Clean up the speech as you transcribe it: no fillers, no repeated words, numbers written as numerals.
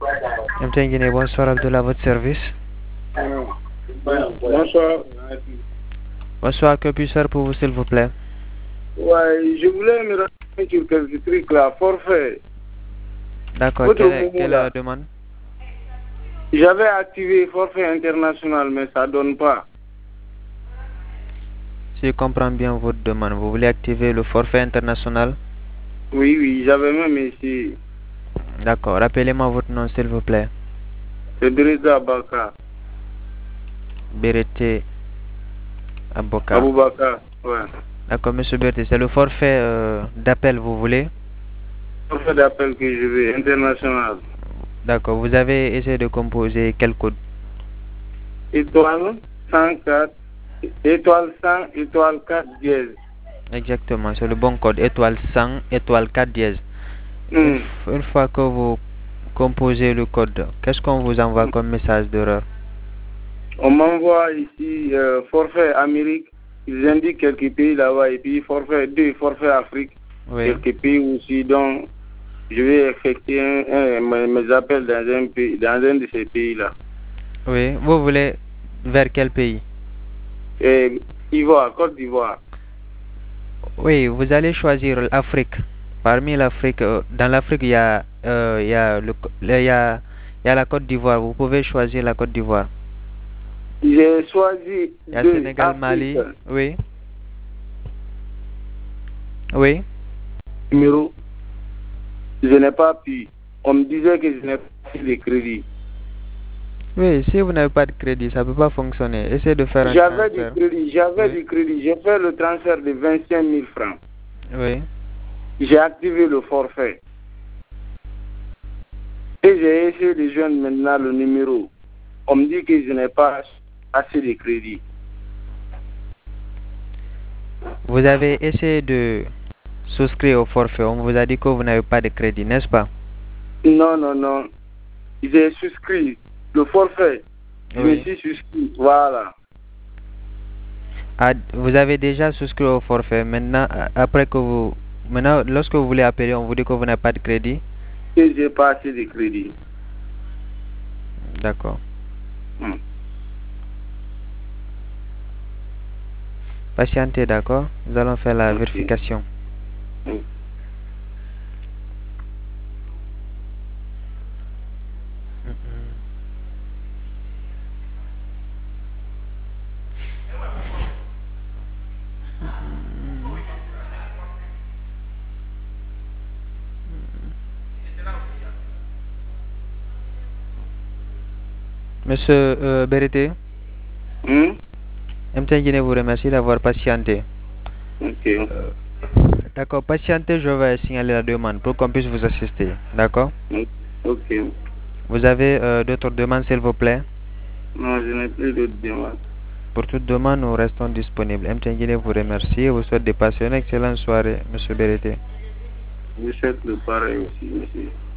Mtengine, bonsoir Abdullah, à votre service. Bonsoir. Bonsoir, que puis-je faire pour vous s'il vous plaît? Ouais, je voulais me renseigner sur quelques trucs là, forfait. D'accord, quelle est la demande? J'avais activé forfait international, mais ça donne pas. Si je comprends bien votre demande, vous voulez activer le forfait international? Oui, j'avais même essayé. D'accord, rappelez-moi votre nom s'il vous plaît. C'est Breda Abaka. Berete Aboka. Aboubaka, ouais. D'accord, monsieur Berete, c'est le forfait d'appel, vous voulez? Forfait d'appel que je veux, international. D'accord, vous avez essayé de composer quel code? Étoile 104, étoile 100, étoile 4 dièse. Exactement, c'est le bon code, étoile 100, étoile 4 dièse. Une fois que vous composez le code, qu'est-ce qu'on vous envoie comme message d'erreur? On m'envoie ici forfait Amérique, ils indiquent quelques pays là-bas, et puis forfait 2, forfait Afrique, Oui. quelques pays aussi, donc je vais effectuer mes appels dans un pays, dans un de ces pays-là. Oui, vous voulez vers quel pays? Ivoire, Côte d'Ivoire. Oui, vous allez choisir l'Afrique. Parmi l'Afrique, dans l'Afrique, il y a, il y a il y a la Côte d'Ivoire. Vous pouvez choisir la Côte d'Ivoire. J'ai choisi Il y a Sénégal, Mali. Oui. Oui. Numéro. Je n'ai pas pu. On me disait que je n'ai pas de crédit. Oui, si vous n'avez pas de crédit, ça ne peut pas fonctionner. Essayez de faire un transfert. J'avais du crédit. J'ai fait le transfert de 25 000 francs. Oui. J'ai activé le forfait. Et j'ai essayé de joindre maintenant le numéro. On me dit que je n'ai pas assez de crédit. Vous avez essayé de souscrire au forfait. On vous a dit que vous n'avez pas de crédit, n'est-ce pas? Non. J'ai souscrit le forfait. Je me suis souscrit. Voilà. Ah, vous avez déjà souscrit au forfait. Maintenant, lorsque vous voulez appeler, on vous dit que vous n'avez pas de crédit. Et j'ai pas assez de crédit. D'accord. Patientez, d'accord? Nous allons faire la vérification. Monsieur Berete, MTN vous remercie d'avoir patienté. D'accord, patientez, je vais signaler la demande pour qu'on puisse vous assister. D'accord? Ok. Vous avez d'autres demandes, s'il vous plaît? Non, je n'ai plus d'autres demandes. Pour toute demande, nous restons disponibles. MTN vous remercie et vous souhaite de passer une excellente soirée, Monsieur Berete. Je souhaite le pareil aussi, monsieur.